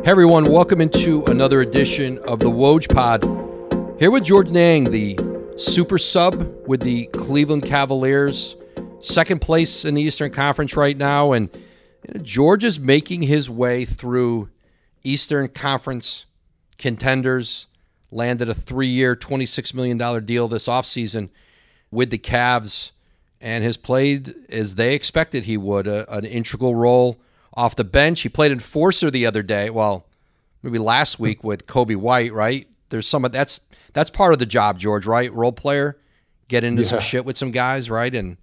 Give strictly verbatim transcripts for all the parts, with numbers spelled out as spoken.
Hey everyone, welcome into another edition of the Woj Pod. Here with Georges Niang, the super sub with the Cleveland Cavaliers, second place in the Eastern Conference right now, and you know, George is making his way through Eastern Conference contenders, landed a three-year, twenty-six million dollars deal this offseason with the Cavs, and has played as they expected he would, a, an integral role off the bench. He played enforcer the other day, well, maybe last week with Kobe White, right? There's some of that's that's part of the job, George, right? Role player, get into yeah. some shit with some guys, right? And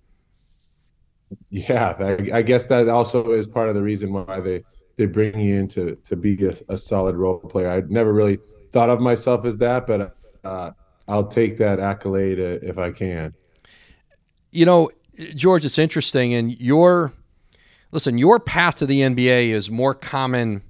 yeah, I, I guess that also is part of the reason why they they bring you in to to be a, a solid role player. I'd never really thought of myself as that, but uh, I'll take that accolade if I can. You know, George, it's interesting, and your listen, your path to the N B A is more common.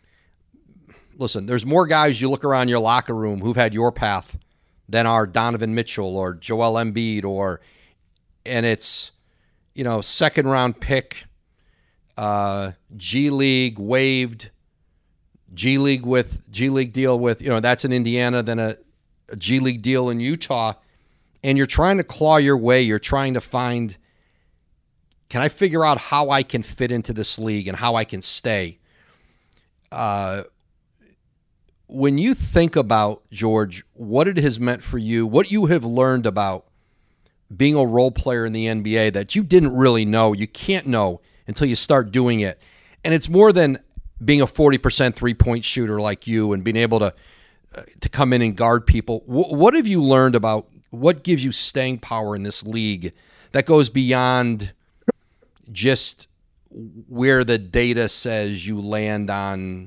Listen, there's more guys you look around your locker room who've had your path than are Donovan Mitchell or Joel Embiid, or, and it's, you know, second round pick, uh, G League waived, G League with G League deal with, you know, that's in Indiana, then a, a G League deal in Utah, and you're trying to claw your way. You're trying to find, can I figure out how I can fit into this league and how I can stay? Uh, when you think about, George, what it has meant for you, what you have learned about being a role player in the N B A that you didn't really know, you can't know until you start doing it. And it's more than being a forty percent three-point shooter like you and being able to uh, to come in and guard people. W- what have you learned about what gives you staying power in this league that goes beyond just where the data says you land on,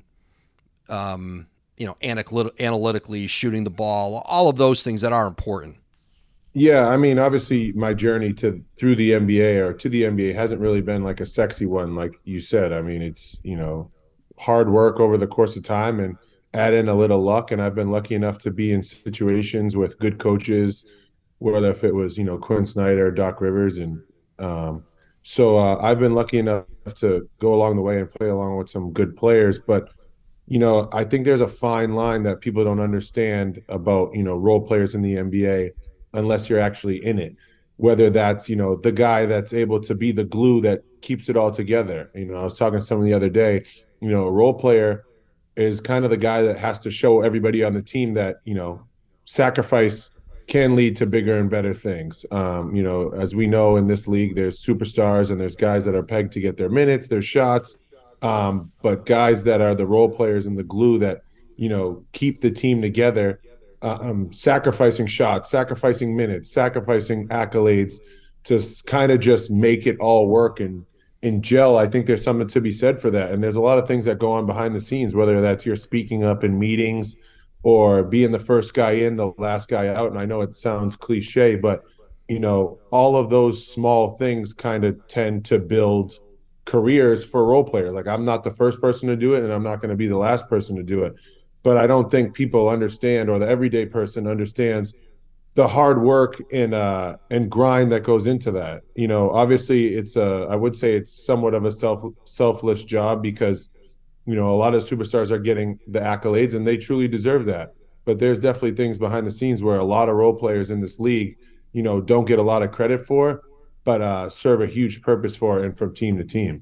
um, you know, analytic- analytically shooting the ball, all of those things that are important? Yeah, I mean, obviously my journey to through the N B A or to the N B A hasn't really been like a sexy one, like you said. I mean, it's, you know, hard work over the course of time and add in a little luck. And I've been lucky enough to be in situations with good coaches, whether if it was, you know, Quinn Snyder, Doc Rivers. And um, so uh, I've been lucky enough to go along the way and play along with some good players. But, you know, I think there's a fine line that people don't understand about, you know, role players in the N B A unless you're actually in it, whether that's, you know, the guy that's able to be the glue that keeps it all together. You know, I was talking to someone the other day, you know, a role player is kind of the guy that has to show everybody on the team that, you know, sacrifice can lead to bigger and better things. Um, you know, as we know in this league, there's superstars and there's guys that are pegged to get their minutes, their shots, um, but guys that are the role players and the glue that, you know, keep the team together, uh, um, sacrificing shots, sacrificing minutes, sacrificing accolades to kind of just make it all work and in gel. I think there's something to be said for that. And there's a lot of things that go on behind the scenes, whether that's you're speaking up in meetings or being the first guy in, the last guy out. And I know it sounds cliche, but, you know, all of those small things kind of tend to build careers for role players. Like, I'm not the first person to do it, and I'm not going to be the last person to do it. But I don't think people understand, or the everyday person understands, the hard work and uh and grind that goes into that. You know, obviously it's a, I would say it's somewhat of a self selfless job because, you know, a lot of superstars are getting the accolades and they truly deserve that. But there's definitely things behind the scenes where a lot of role players in this league, you know, don't get a lot of credit for, but uh, serve a huge purpose for it and from team to team.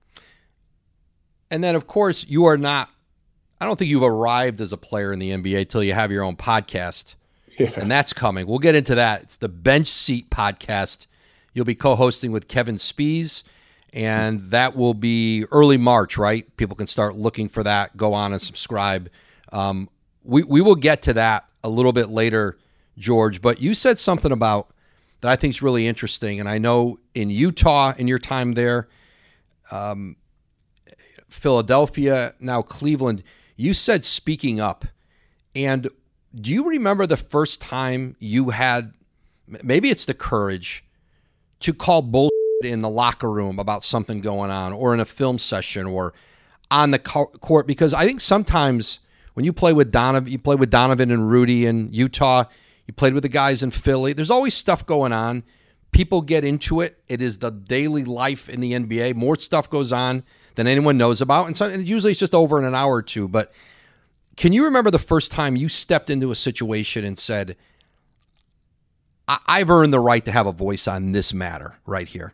And then, of course, you are not, I don't think you've arrived as a player in the N B A till you have your own podcast. Yeah. And that's coming. We'll get into that. It's the Bench Seat Podcast. You'll be co-hosting with Kevin Spies, and that will be early March, right? People can start looking for that. Go on and subscribe. Um, we, we will get to that a little bit later, George, but you said something about that I think is really interesting, and I know in Utah, in your time there, um, Philadelphia, now Cleveland, you said speaking up. And do you remember the first time you had, maybe it's the courage, to call bullshit in the locker room about something going on, or in a film session, or on the court? Because I think sometimes when you play with Donovan, you play with Donovan and Rudy in Utah, you played with the guys in Philly, there's always stuff going on. People get into it. It is the daily life in the N B A. More stuff goes on than anyone knows about. And, so, and usually it's just over in an hour or two. But can you remember the first time you stepped into a situation and said, I- I've earned the right to have a voice on this matter right here?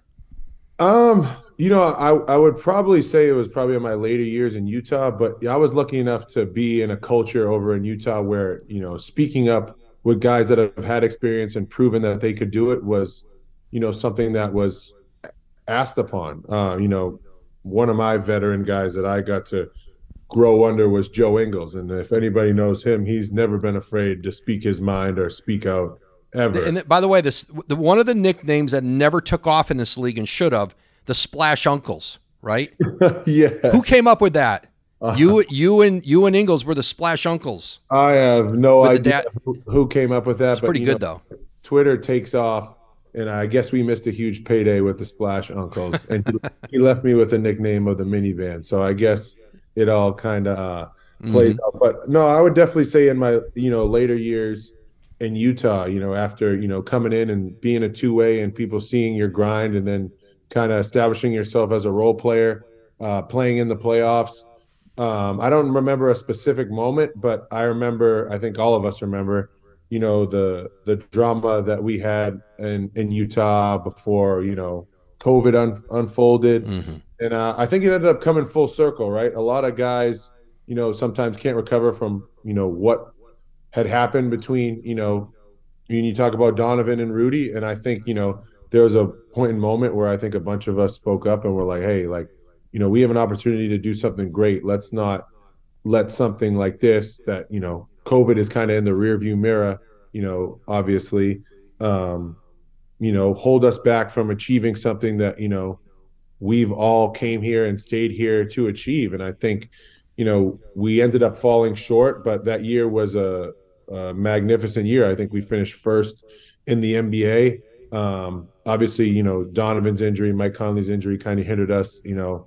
Um, you know, I, I would probably say it was probably in my later years in Utah, but I was lucky enough to be in a culture over in Utah where, you know, speaking up with guys that have had experience and proven that they could do it was, you know, something that was asked upon. Uh, you know, one of my veteran guys that I got to grow under was Joe Ingles. And if anybody knows him, he's never been afraid to speak his mind or speak out ever. And by the way, this the, one of the nicknames that never took off in this league and should have, the Splash Uncles, right? Yeah. Who came up with that? Uh, you, you, and you and Ingles were the Splash Uncles. I have no idea who, who came up with that. It's but, pretty good know, though. Twitter takes off, and I guess we missed a huge payday with the Splash Uncles, and he, he left me with the nickname of the minivan. So I guess it all kind of uh, plays mm-hmm. out. But no, I would definitely say in my you know later years in Utah, you know, after you know coming in and being a two way and people seeing your grind, and then kind of establishing yourself as a role player, uh, playing in the playoffs. Um, I don't remember a specific moment, but I remember, I think all of us remember, you know, the the drama that we had in, in Utah before, you know, COVID un, unfolded. Mm-hmm. And uh, I think it ended up coming full circle, right? A lot of guys, you know, sometimes can't recover from, you know, what had happened between, you know, when you talk about Donovan and Rudy. And I think, you know, there was a point in moment where I think a bunch of us spoke up and were like, hey, like, you know, we have an opportunity to do something great. Let's not let something like this that, you know, COVID is kind of in the rearview mirror, you know, obviously, um, you know, hold us back from achieving something that, you know, we've all came here and stayed here to achieve. And I think, you know, we ended up falling short, but that year was a, a magnificent year. I think we finished first in the N B A. Um, obviously, you know, Donovan's injury, Mike Conley's injury kind of hindered us, you know,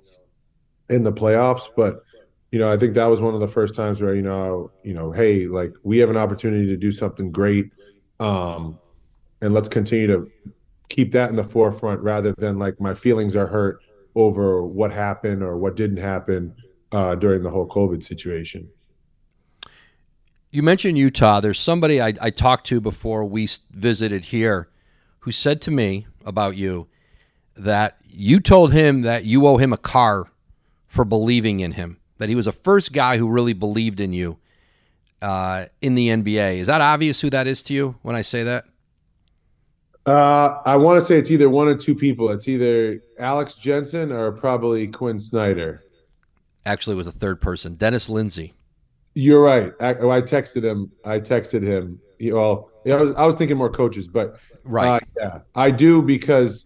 in the playoffs. But, you know, I think that was one of the first times where, you know, you know, hey, like we have an opportunity to do something great. Um, and let's continue to keep that in the forefront rather than like my feelings are hurt over what happened or what didn't happen uh, during the whole COVID situation. You mentioned Utah. There's somebody I, I talked to before we visited here who said to me about you that you told him that you owe him a car for believing in him, that he was the first guy who really believed in you uh, in the N B A. Is that obvious who that is to you when I say that? Uh, I want to say it's either one or two people. It's either Alex Jensen or probably Quinn Snyder. Actually, it was a third person, Dennis Lindsay. You're right. I, I texted him. I texted him. He, well, yeah, I was I was thinking more coaches, but right. Uh, yeah, I do because,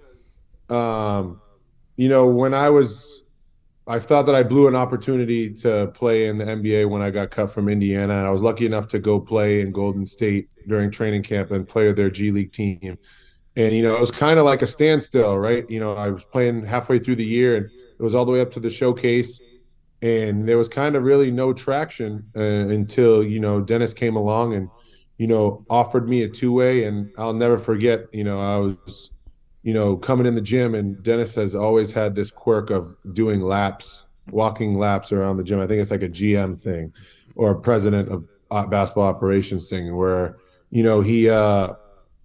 um, you know, when I was, I thought that I blew an opportunity to play in the N B A when I got cut from Indiana, and I was lucky enough to go play in Golden State during training camp and play with their G League team. And, you know, it was kind of like a standstill, right? You know, I was playing halfway through the year, and it was all the way up to the showcase. And there was kind of really no traction uh, until, you know, Dennis came along and, you know, offered me a two-way. And I'll never forget, you know, I was, you know, coming in the gym, and Dennis has always had this quirk of doing laps, walking laps around the gym. I think it's like a G M thing or a president of basketball operations thing where, you know, he, uh,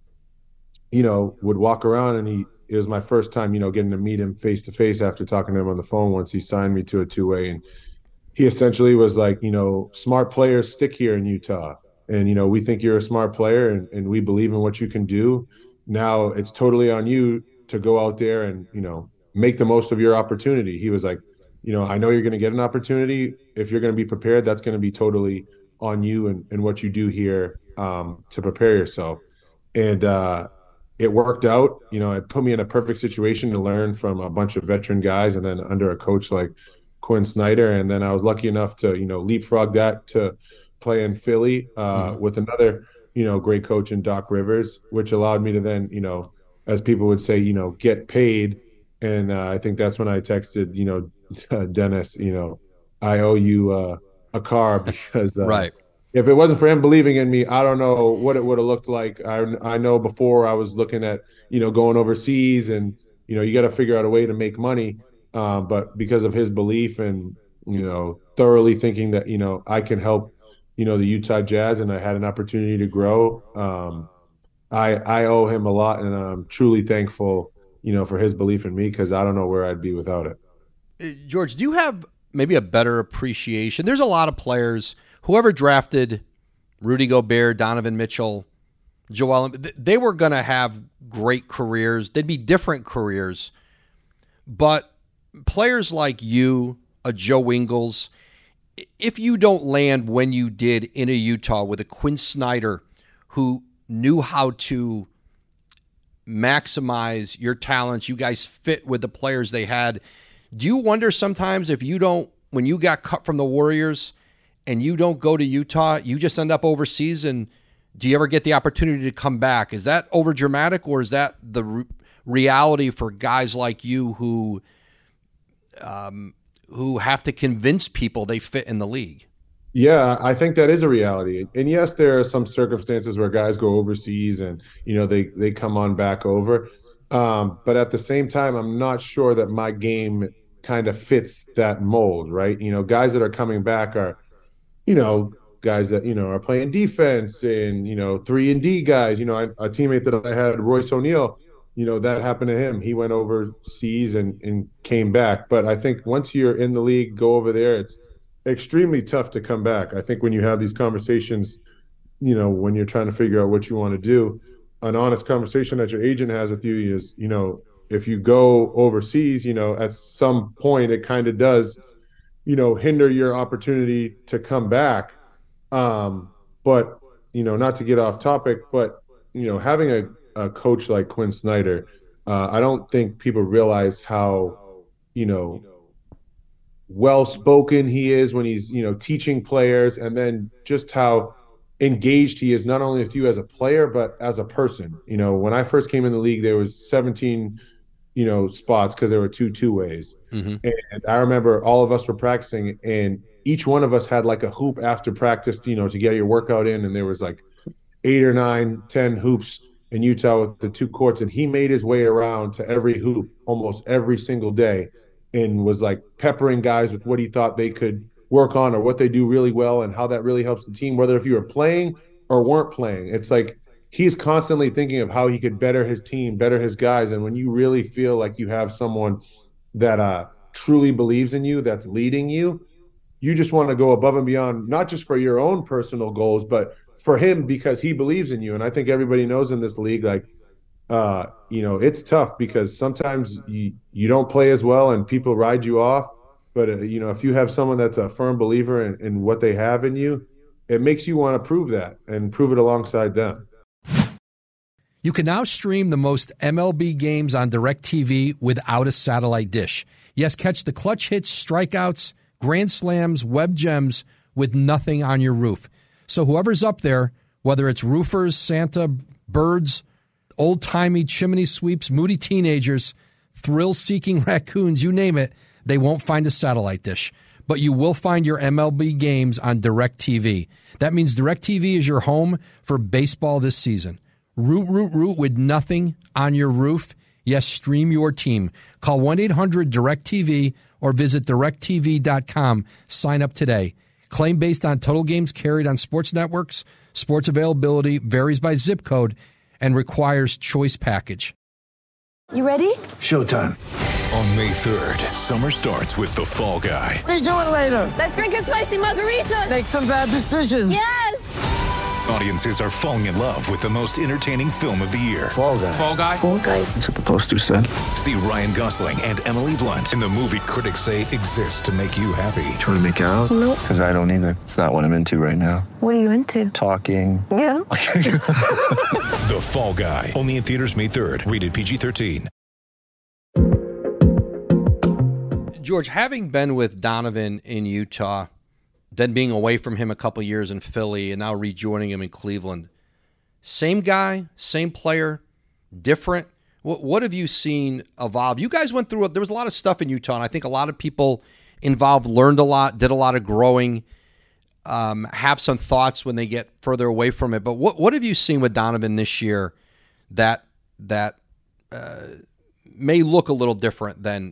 you know, would walk around, and he, it was my first time, you know, getting to meet him face to face after talking to him on the phone once he signed me to a two-way. And he essentially was like, you know, smart players stick here in Utah. And, you know, we think you're a smart player, and, and we believe in what you can do. Now it's totally on you to go out there and, you know, make the most of your opportunity. He was like, you know, I know you're going to get an opportunity. If you're going to be prepared, that's going to be totally on you and, and what you do here um, to prepare yourself. And, uh, it worked out. You know, it put me in a perfect situation to learn from a bunch of veteran guys, and then under a coach like Quinn Snyder. And then I was lucky enough to, you know, leapfrog that to play in Philly uh, mm-hmm. with another, you know, great coach in Doc Rivers, which allowed me to then, you know, as people would say, you know, get paid. And uh, I think that's when I texted, you know, uh, Dennis, you know, I owe you uh, a car because uh, right. If it wasn't for him believing in me, I don't know what it would have looked like. I I know before I was looking at, you know, going overseas, and, you know, you got to figure out a way to make money. uh, but because of his belief and, you know, thoroughly thinking that, you know, I can help, you know, the Utah Jazz, and I had an opportunity to grow. Um, I I owe him a lot, and I'm truly thankful, you know, for his belief in me, because I don't know where I'd be without it. George, do you have maybe a better appreciation? There's a lot of players, whoever drafted Rudy Gobert, Donovan Mitchell, Joel, they were going to have great careers. They'd be different careers. But players like you, a Joe Ingles, if you don't land when you did in a Utah with a Quinn Snyder who knew how to maximize your talents, you guys fit with the players they had, do you wonder sometimes if you don't, when you got cut from the Warriors and you don't go to Utah, you just end up overseas, and do you ever get the opportunity to come back? Is that over dramatic, or is that the re- reality for guys like you who um, who have to convince people they fit in the league? Yeah, I think that is a reality. And yes, there are some circumstances where guys go overseas and, you know, they they come on back over. Um, but at the same time, I'm not sure that my game kind of fits that mold, right? You know, guys that are coming back are, you know, guys that, you know, are playing defense and, you know, three and D guys. You know, I, a teammate that I had, Royce O'Neal, you know, that happened to him. He went overseas and, and came back. But I think once you're in the league, go over there, it's extremely tough to come back. I think when you have these conversations, you know, when you're trying to figure out what you want to do, an honest conversation that your agent has with you is, you know, if you go overseas, you know, at some point it kind of does, you know, hinder your opportunity to come back. Um, but, you know, not to get off topic, but, you know, having a, a coach like Quinn Snyder, uh, I don't think people realize how, you know, well-spoken he is when he's, you know, teaching players, and then just how engaged he is, not only with you as a player, but as a person. You know, when I first came in the league, there was seventeen, you know, spots because there were two two-ways. Mm-hmm. And I remember all of us were practicing, and each one of us had like a hoop after practice, you know, to get your workout in. And there was like eight or nine, ten hoops in Utah with the two courts. And he made his way around to every hoop almost every single day and was like peppering guys with what he thought they could work on or what they do really well and how that really helps the team, whether if you were playing or weren't playing. It's like he's constantly thinking of how he could better his team, better his guys. And when you really feel like you have someone that uh, truly believes in you, that's leading you, you just want to go above and beyond, not just for your own personal goals, but for him because he believes in you. And I think everybody knows in this league, like, uh, you know, it's tough because sometimes you, you don't play as well and people ride you off. But, uh, you know, if you have someone that's a firm believer in, in what they have in you, it makes you want to prove that and prove it alongside them. You can now stream the most M L B games on DirecTV without a satellite dish. Yes, catch the clutch hits, strikeouts, grand slams, web gems with nothing on your roof. So whoever's up there, whether it's roofers, Santa, birds, old-timey chimney sweeps, moody teenagers, thrill-seeking raccoons, you name it, they won't find a satellite dish. But you will find your M L B games on DirecTV. That means DirecTV is your home for baseball this season. Root, root, root with nothing on your roof. Yes, stream your team. Call one eight hundred direct T V or visit direct T V dot com. Sign up today. Claim based on total games carried on sports networks. Sports availability varies by zip code and requires choice package. You ready? Showtime. On May third, summer starts with The Fall Guy. Let's do it later. Let's drink a spicy margarita. Make some bad decisions. Yes. Audiences are falling in love with the most entertaining film of the year. Fall Guy. Fall Guy? Fall Guy. That's what the poster said. See Ryan Gosling and Emily Blunt in the movie critics say exists to make you happy. Trying to make it out? Nope. Because I don't either. It's not what I'm into right now. What are you into? Talking. Yeah. The Fall Guy. Only in theaters May third. Rated P G thirteen. George, having been with Donovan in Utah, then being away from him a couple years in Philly, and now rejoining him in Cleveland, same guy, same player, different? What, what have you seen evolve? You guys went through, there was a lot of stuff in Utah, and I think a lot of people involved learned a lot, did a lot of growing, um, have some thoughts when they get further away from it. But what, what have you seen with Donovan this year that, that uh, may look a little different than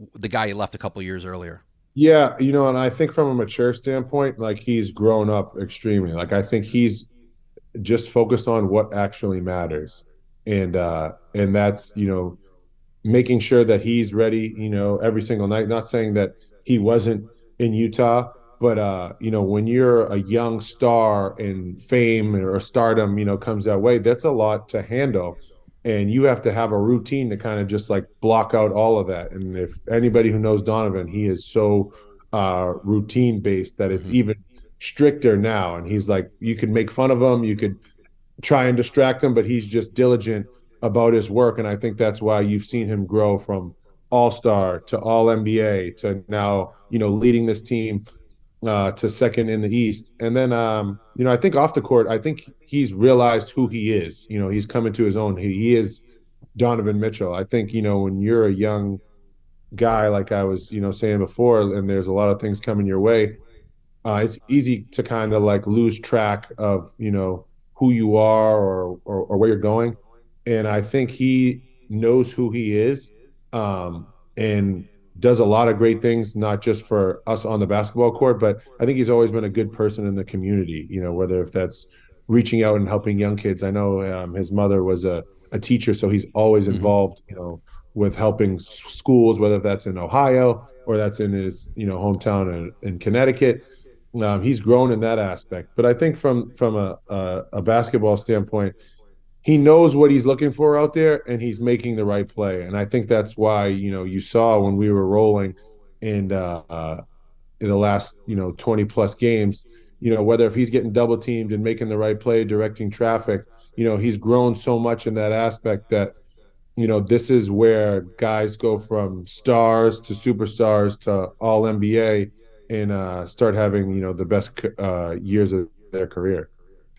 the guy he left a couple years earlier. Yeah, you know, and I think from a mature standpoint, like he's grown up extremely. Like I think he's just focused on what actually matters. And uh and that's, you know, making sure that he's ready, you know, every single night. Not saying that he wasn't in Utah, but uh, you know, when you're a young star and fame or stardom, you know, comes that way, that's a lot to handle. And you have to have a routine to kind of just like block out all of that. And if anybody who knows Donovan, he is so uh routine based that it's mm-hmm. even stricter now. And he's like, you could make fun of him, you could try and distract him, but he's just diligent about his work. And I think that's why you've seen him grow from all-star to all N B A to now, you know, leading this team uh, to second in the East. And then, um, you know, I think off the court, I think he's realized who he is. You know, he's coming to his own. He, he is Donovan Mitchell. I think, you know, when you're a young guy, like I was, you know, saying before, and there's a lot of things coming your way, uh, it's easy to kind of like lose track of, you know, who you are or, or, or where you're going. And I think he knows who he is, um, and does a lot of great things, not just for us on the basketball court, but I think he's always been a good person in the community, you know, whether if that's reaching out and helping young kids. I know um, his mother was a, a teacher, so he's always involved, mm-hmm. you know, with helping schools, whether that's in Ohio or that's in his, you know, hometown in, in Connecticut. Um, he's grown in that aspect. But I think from, from a, a, a basketball standpoint, he knows what he's looking for out there, and he's making the right play. And I think that's why, you know, you saw when we were rolling and uh, uh, in the last, you know, twenty plus games, you know, whether if he's getting double teamed and making the right play, directing traffic, you know, he's grown so much in that aspect that, you know, this is where guys go from stars to superstars to all N B A and uh, start having, you know, the best uh, years of their career.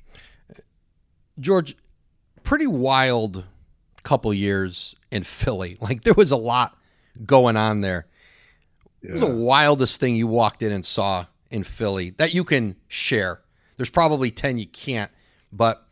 George, pretty wild couple years in Philly. Like there was a lot going on there. Yeah. What was the wildest thing you walked in and saw in Philly that you can share? There's probably ten you can't, but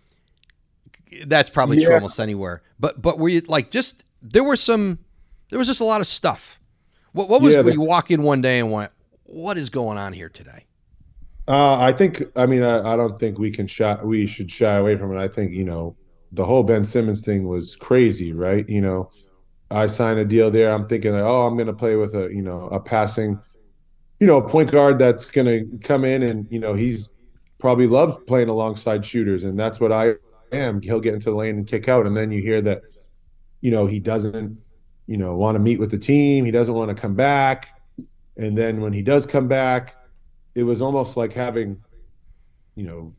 that's probably yeah. true almost anywhere. But but were you like just there were some there was just a lot of stuff. What what was yeah, when you walk in one day and went, what is going on here today? Uh, I think I mean I, I don't think we can shy we should shy away from it. I think, you know, the whole Ben Simmons thing was crazy, right? You know, I signed a deal there. I'm thinking like, oh, I'm going to play with a, you know, a passing, you know, point guard that's going to come in and, you know, he's probably loves playing alongside shooters. And that's what I am. He'll get into the lane and kick out. And then you hear that, you know, he doesn't, you know, want to meet with the team. He doesn't want to come back. And then when he does come back, it was almost like having, you know,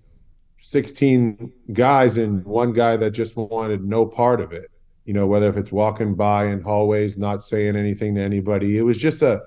sixteen guys and one guy that just wanted no part of it, you know, whether if it's walking by in hallways, not saying anything to anybody. It was just a,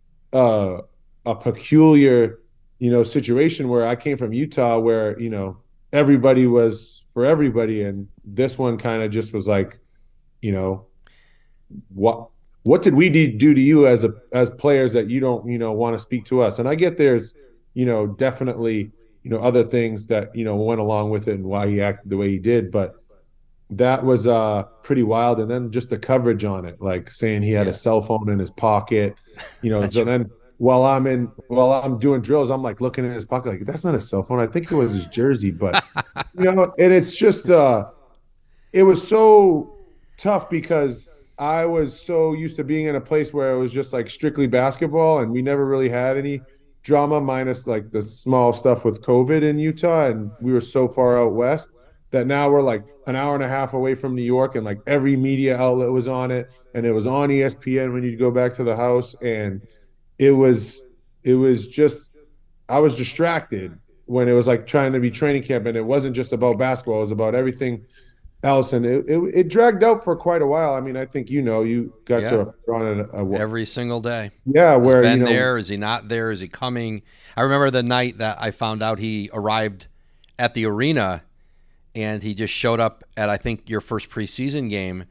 a, a peculiar, you know, situation where I came from Utah where, you know, everybody was for everybody. And this one kind of just was like, you know, what, what did we do to you as a, as players that you don't, you know, want to speak to us? And I get there's, you know, definitely, you know, other things that, you know, went along with it and why he acted the way he did. But that was uh, pretty wild. And then just the coverage on it, like saying he had yeah. a cell phone in his pocket, you know, so then while I'm in, while I'm doing drills, I'm like looking in his pocket, like, that's not a cell phone. I think it was his jersey, but, you know, and it's just, uh, it was so tough because I was so used to being in a place where it was just like strictly basketball and we never really had any drama minus like the small stuff with COVID in Utah. And we were so far out west that now we're like an hour and a half away from New York and like every media outlet was on it. And it was on E S P N when you go back to the house. And it was, it was just, I was distracted when it was like trying to be training camp. And it wasn't just about basketball. It was about everything else. And it, it, it dragged out for quite a while. I mean, I think, you know, you got yeah. to run a, a every single day. Yeah. Where is Ben you know, there? Is he not there? Is he coming? I remember the night that I found out he arrived at the arena and he just showed up at, I think, your first preseason game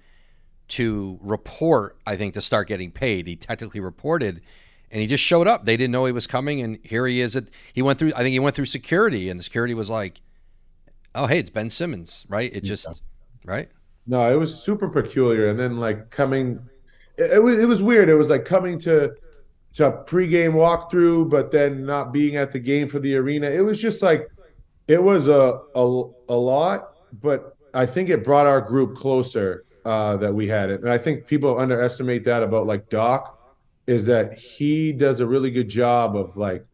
to report, I think, to start getting paid. He technically reported and he just showed up. They didn't know he was coming. And here he is. At, he went through, I think he went through security and the security was like, oh, hey, it's Ben Simmons, right? It just, yeah. right? No, it was super peculiar. And then like coming, it, it was it was weird. It was like coming to to a pregame walkthrough, but then not being at the game for the arena. It was just like it was a a, a lot, but I think it brought our group closer uh, that we had it. And I think people underestimate that about like Doc, is that he does a really good job of like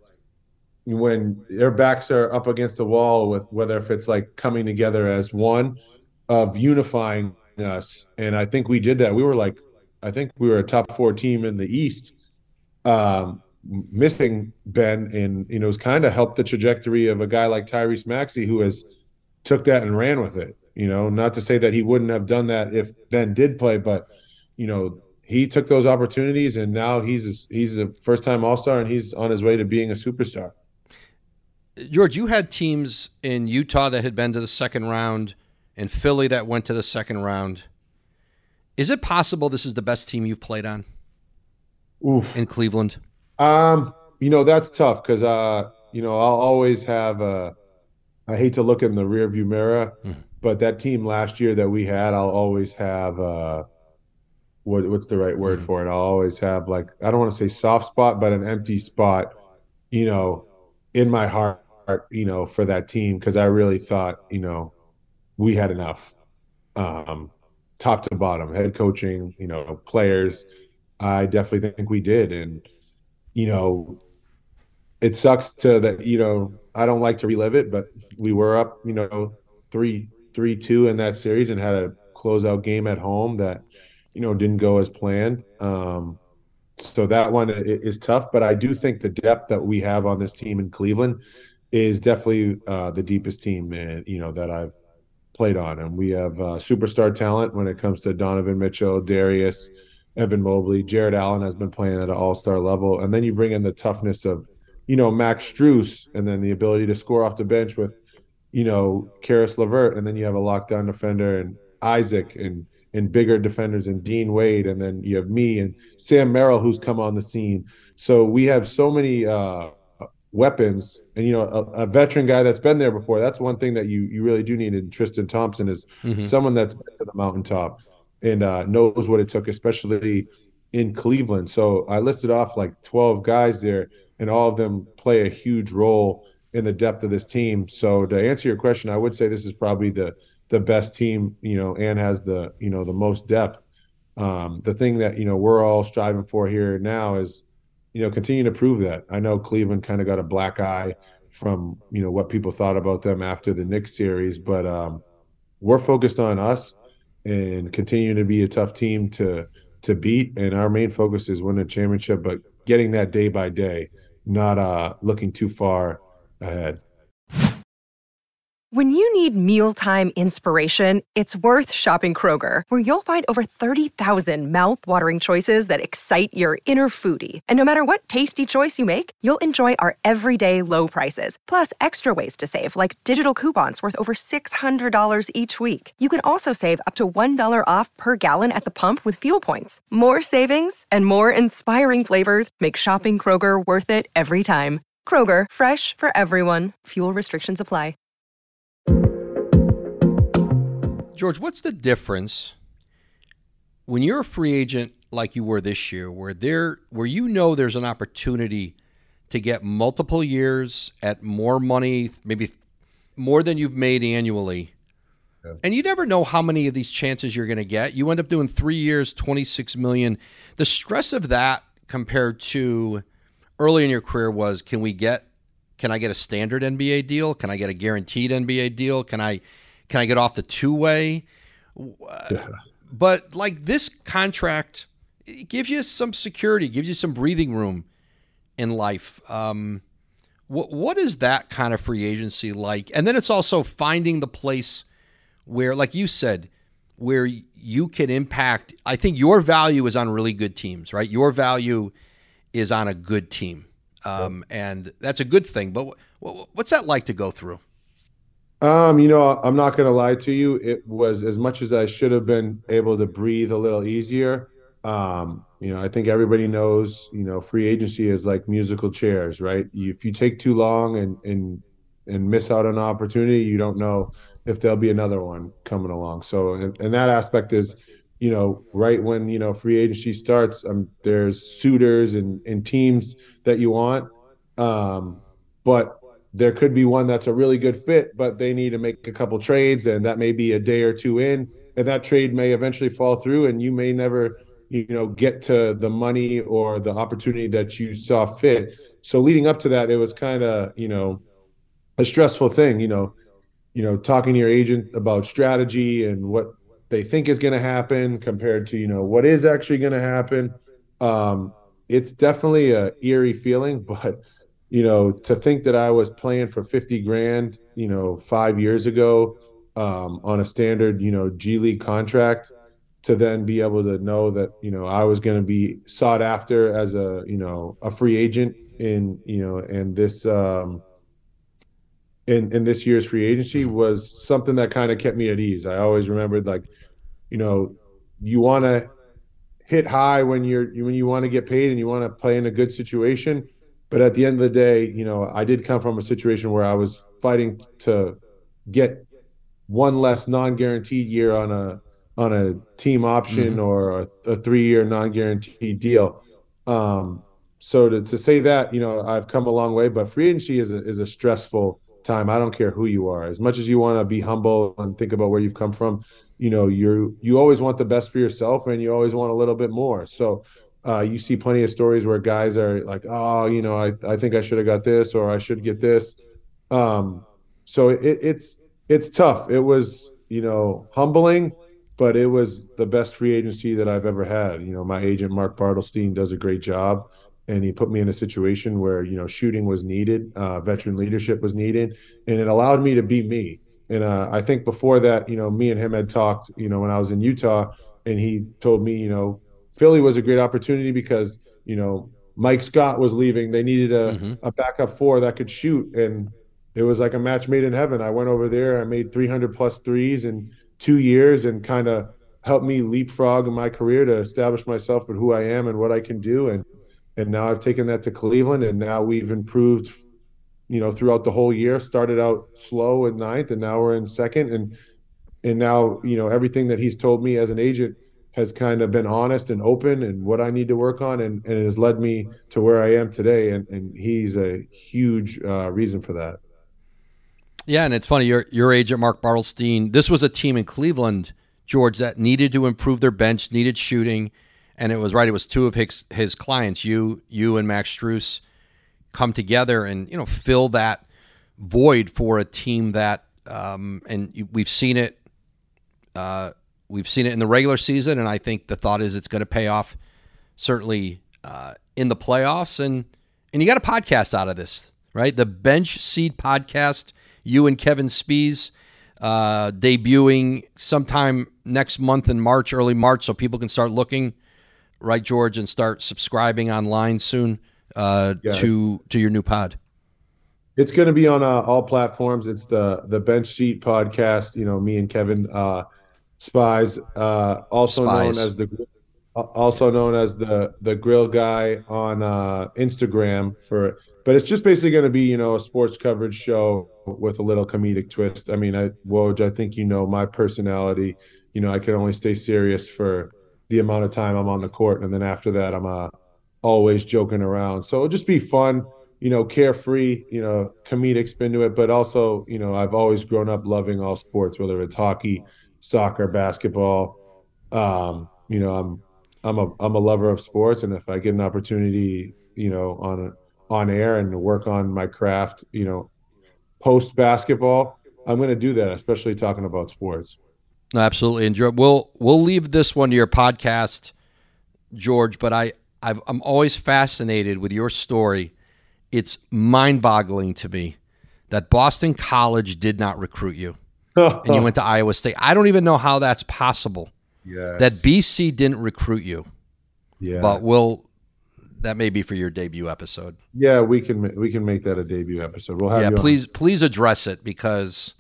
when their backs are up against the wall with whether if it's like coming together as one, of unifying us. And I think we did that. We were like, I think we were a top four team in the East, um, missing Ben, and you know, it's kind of helped the trajectory of a guy like Tyrese Maxey, who has took that and ran with it. You know, not to say that he wouldn't have done that if Ben did play, but you know, he took those opportunities, and now he's a, he's a first time All Star, and he's on his way to being a superstar. George, you had teams in Utah that had been to the second round, in Philly that went to the second round. Is it possible this is the best team you've played on? Oof. In Cleveland? Um, you know, that's tough because, uh, you know, I'll always have a, I hate to look in the rearview mirror, mm. but that team last year that we had, I'll always have, uh, what, what's the right word mm. for it? I'll always have like, I don't want to say soft spot, but an empty spot, you know, in my heart, you know, for that team. Cause I really thought, you know, we had enough, um, top to bottom, head coaching, you know, players. I definitely think we did. And, you know, it sucks to that, you know, I don't like to relive it, but we were up, you know, three, three, two in that series and had a closeout game at home that, you know, didn't go as planned. Um, so that one is tough, but I do think the depth that we have on this team in Cleveland is definitely uh, the deepest team, man, you know, that I've played on. And we have uh, superstar talent when it comes to Donovan Mitchell, Darius, Evan Mobley. Jared Allen has been playing at an all-star level. And then you bring in the toughness of, you know, Max Strus, and then the ability to score off the bench with, you know, Karis LeVert. And then you have a lockdown defender and Isaac and and bigger defenders and Dean Wade. And then you have me and Sam Merrill, who's come on the scene. So we have so many uh, weapons, and, you know, a, a veteran guy that's been there before. That's one thing that you you really do need in Tristan Thompson is mm-hmm. someone that's been to the mountaintop and uh, knows what it took, especially in Cleveland. So I listed off like twelve guys there, and all of them play a huge role in the depth of this team. So to answer your question, I would say this is probably the the best team, you know, and has the, you know, the most depth. Um, the thing that, you know, we're all striving for here now is, you know, continue to prove that. I know Cleveland kind of got a black eye from, you know, what people thought about them after the Knicks series, but um, we're focused on us and continuing to be a tough team to to beat. And our main focus is winning a championship, but getting that day by day, not uh, looking too far ahead. When you need mealtime inspiration, it's worth shopping Kroger, where you'll find over thirty thousand mouth-watering choices that excite your inner foodie. And no matter what tasty choice you make, you'll enjoy our everyday low prices, plus extra ways to save, like digital coupons worth over six hundred dollars each week. You can also save up to one dollar off per gallon at the pump with fuel points. More savings and more inspiring flavors make shopping Kroger worth it every time. Kroger, fresh for everyone. Fuel restrictions apply. George, what's the difference when you're a free agent like you were this year, where there, where you know there's an opportunity to get multiple years at more money, maybe more than you've made annually, yeah. and you never know how many of these chances you're going to get. You end up doing three years, twenty-six million dollars. The stress of that compared to early in your career was, can we get, can I get a standard N B A deal? Can I get a guaranteed N B A deal? Can I, can I get off the two-way? Yeah. But like this contract, it gives you some security, gives you some breathing room in life. Um, what what is that kind of free agency like? And then it's also finding the place where, like you said, where you can impact. I think your value is on really good teams, right? Your value is on a good team. Um, and that's a good thing. But w- what's that like to go through? Um, you know, I'm not going to lie to you. It was, as much as I should have been able to breathe a little easier. Um, you know, I think everybody knows, you know, free agency is like musical chairs, right? You, if you take too long and, and, and miss out on an opportunity, you don't know if there'll be another one coming along. So, and, and that aspect is you know, right when, you know, free agency starts, um, there's suitors and, and teams that you want. Um, but there could be one that's a really good fit, but they need to make a couple trades, and that may be a day or two in, and that trade may eventually fall through, and you may never, you know, get to the money or the opportunity that you saw fit. So leading up to that, it was kind of, you know, a stressful thing, you know, you know, talking to your agent about strategy and what they think is going to happen compared to, you know, what is actually going to happen. Um, it's definitely a eerie feeling, but, you know, to think that I was playing for fifty grand, you know, five years ago um, on a standard, you know, G League contract, to then be able to know that, you know, I was going to be sought after as a, you know, a free agent in, you know, and this, um, in, in this year's free agency was something that kind of kept me at ease. I always remembered, like, you know, you want to hit high when you're, when you want to get paid and you want to play in a good situation. But at the end of the day, you know, I did come from a situation where I was fighting to get one less non-guaranteed year on a, on a team option mm-hmm. or a, a three-year non-guaranteed deal. Um, so to, to say that, you know, I've come a long way, but free agency is a, is a stressful time. I don't care who you are. As much as you want to be humble and think about where you've come from, you know, you're, you always want the best for yourself, and you always want a little bit more. So uh, you see plenty of stories where guys are like, oh, you know, I, I think I should have got this, or I should get this. Um, so it, it's, it's tough. It was, you know, humbling, but it was the best free agency that I've ever had. You know, my agent, Mark Bartelstein, does a great job, and he put me in a situation where, you know, shooting was needed, uh, veteran leadership was needed, and it allowed me to be me. And uh, I think before that, you know, me and him had talked, you know, when I was in Utah, and he told me, you know, Philly was a great opportunity because, you know, Mike Scott was leaving. They needed a, mm-hmm. a backup four that could shoot, and it was like a match made in heaven. I went over there, I made three hundred plus threes in two years and kind of helped me leapfrog in my career to establish myself with who I am and what I can do. And and now I've taken that to Cleveland, and now we've improved, you know, throughout the whole year. Started out slow in ninth, and now we're in second. And and now, you know, everything that he's told me as an agent has kind of been honest and open, and what I need to work on, and, and it has led me to where I am today. And, and he's a huge uh, reason for that. Yeah, and it's funny, your your agent, Mark Bartelstein, this was a team in Cleveland, George, that needed to improve their bench, needed shooting, and it was right, it was two of his, his clients, you you and Max Strus, come together and, you know, fill that void for a team that, um, and we've seen it, uh, we've seen it in the regular season, and I think the thought is it's going to pay off certainly uh, in the playoffs, and and you got a podcast out of this, right? The Bench Seat Podcast. You and Kevin Spies uh, debuting sometime next month in March, early March, so people can start looking, right, George, and start subscribing online soon uh, yeah. to to your new pod. It's going to be on uh, all platforms. It's the the Bench Seat Podcast. You know, me and Kevin uh, Spies, uh, also Spies. known as the also known as the the Grill Guy on uh, Instagram for. But it's just basically going to be, you know, a sports coverage show with a little comedic twist. I mean, I, Woj, I think you know my personality. You know, I can only stay serious for the amount of time I'm on the court, and then after that, I'm uh, always joking around. So it'll just be fun, you know, carefree, you know, comedic spin to it. But also, you know, I've always grown up loving all sports, whether it's hockey, soccer, basketball. Um, you know, I'm I'm a I'm a lover of sports, and if I get an opportunity, you know, on a on air and work on my craft, you know, post basketball, I'm going to do that, especially talking about sports. Absolutely. And we'll, we'll leave this one to your podcast, George, but I, I've, I'm always fascinated with your story. It's mind boggling to me that Boston College did not recruit you and you went to Iowa State. I don't even know how that's possible. Yes. That B C didn't recruit you. Yeah. But we'll, that may be for your debut episode. Yeah, we can we can make that a debut episode. We'll have yeah, you please on. please address it because,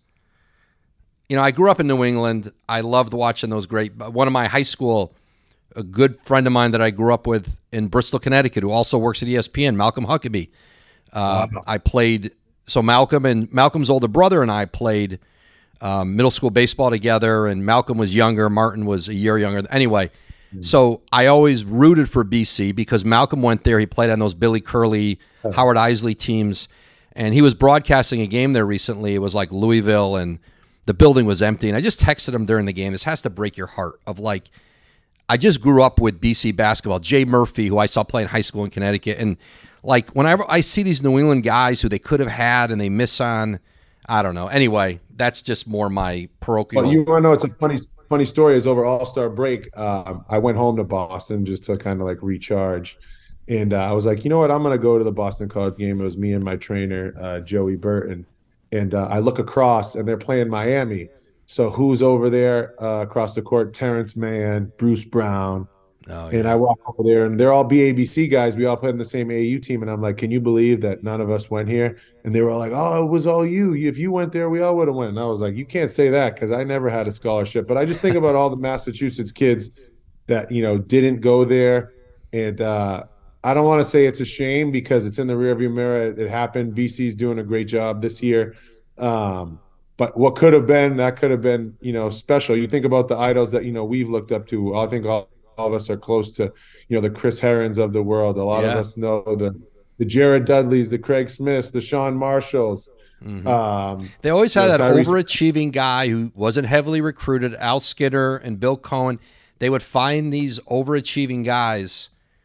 you know, I grew up in New England. I loved watching those great. One of my high school, a good friend of mine that I grew up with in Bristol, Connecticut, who also works at E S P N, Malcolm Huckabee. Uh, wow. I played. So Malcolm and Malcolm's older brother and I played um, middle school baseball together, and Malcolm was younger. Martin was a year younger. Anyway, mm-hmm. so I always rooted for B C because Malcolm went there. He played on those Billy Curley, oh. Howard Isley teams, and he was broadcasting a game there recently. It was like Louisville, and the building was empty. And I just texted him during the game. This has to break your heart of like, I just grew up with B C basketball. Jay Murphy, who I saw play in high school in Connecticut. And like whenever I see these New England guys who they could have had and they miss on, I don't know. Anyway, that's just more my parochial. Well, you want to know, it's a funny funny story is over All-Star break, um, I went home to Boston just to kind of like recharge. And uh, I was like, you know what? I'm going to go to the Boston College game. It was me and my trainer, uh, Joey Burton. And uh, I look across and they're playing Miami. So who's over there uh, across the court? Terrence Mann, Bruce Brown. Oh, yeah. And I walk over there, and they're all B A B C guys. We all played in the same A A U team. And I'm like, can you believe that none of us went here? And they were all like, oh, it was all you. If you went there, we all would have went. And I was like, you can't say that because I never had a scholarship. But I just think about all the Massachusetts kids that, you know, didn't go there. And uh, I don't want to say it's a shame because it's in the rearview mirror. It, it happened. B C's doing a great job this year. Um, but what could have been, that could have been, you know, special. You think about the idols that, you know, we've looked up to. I think all all of us are close to, you know, the Chris Herons of the world. A lot yeah. of us know the the Jared Dudleys, the Craig Smiths, the Sean Marshalls. Mm-hmm. Um, they always had that Tyrese- overachieving guy who wasn't heavily recruited, Al Skidder and Bill Cohen. They would find these overachieving guys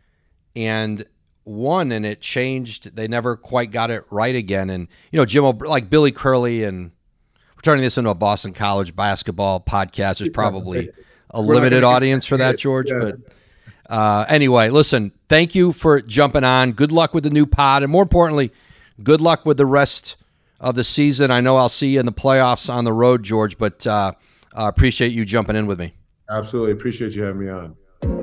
and won, and it changed. They never quite got it right again. And, you know, Jim, like Billy Curley, and we're turning this into a Boston College basketball podcast. There's probably a limited audience for that, George. Yeah. But uh, anyway, listen, thank you for jumping on. Good luck with the new pod. And more importantly, good luck with the rest of the season. I know I'll see you in the playoffs on the road, George, but uh, uh, appreciate you jumping in with me. Absolutely. Appreciate you having me on.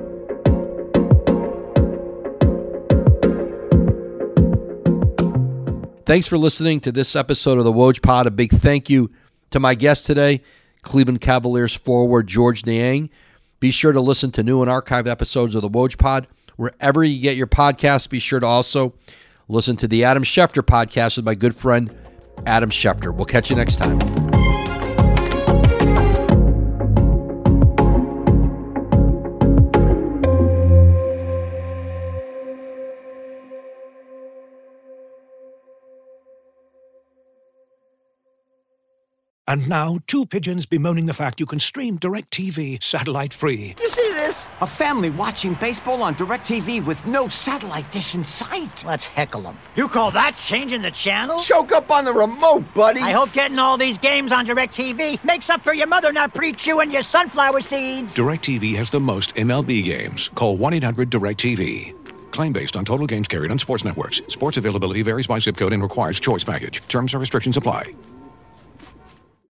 Thanks for listening to this episode of the Woj Pod. A big thank you to my guest today, Cleveland Cavaliers forward Georges Niang. Be sure to listen to new and archived episodes of the Woj Pod wherever you get your podcasts. Be sure to also listen to the Adam Schefter podcast with my good friend Adam Schefter. We'll catch you next time. And now, two pigeons bemoaning the fact you can stream DirecTV satellite-free. You see this? A family watching baseball on DirecTV with no satellite dish in sight. Let's heckle them. You call that changing the channel? Choke up on the remote, buddy. I hope getting all these games on DirecTV makes up for your mother not pre-chewing your sunflower seeds. DirecTV has the most M L B games. Call one eight hundred direct T V. Claim based on total games carried on sports networks. Sports availability varies by zip code and requires choice package. Terms and restrictions apply.